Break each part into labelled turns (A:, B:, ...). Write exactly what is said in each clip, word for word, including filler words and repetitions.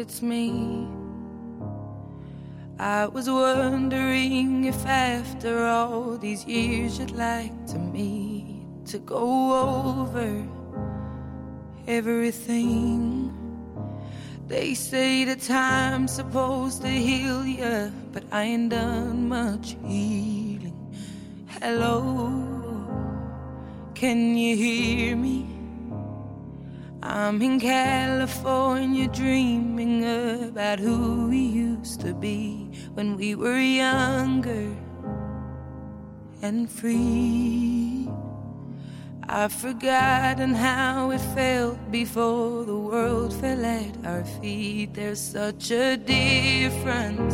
A: it's me. I was wondering if after all these years you'd like to meet, to go over everything. They say the time's supposed to heal ya, but I ain't done much healing. Hello, can you hear me? I'm in California dreaming about who we used to be when we were younger and free. I've forgotten how it felt before the world fell at our feet. There's such a difference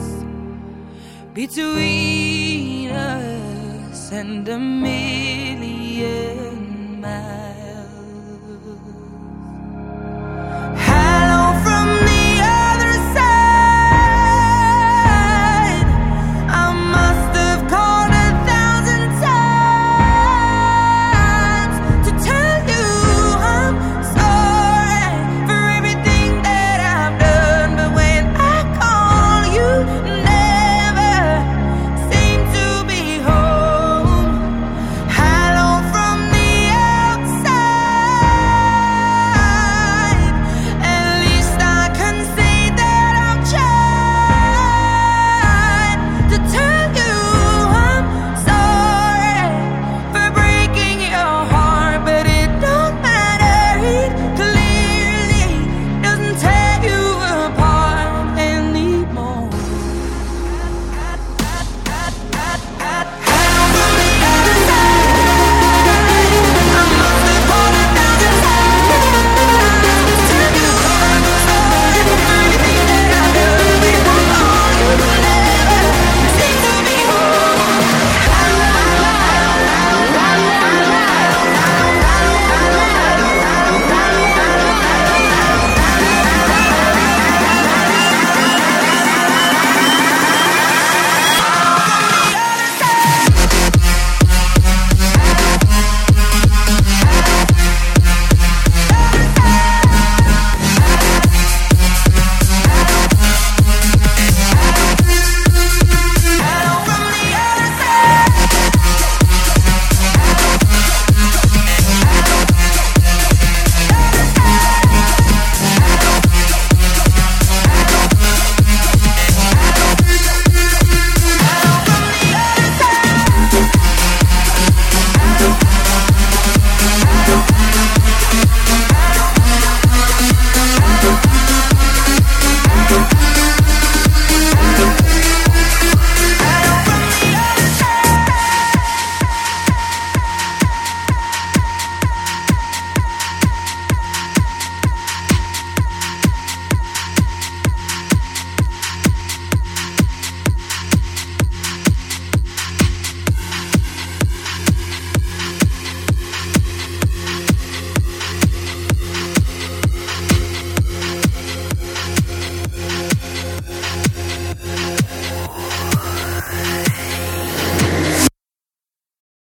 A: between us and a million miles.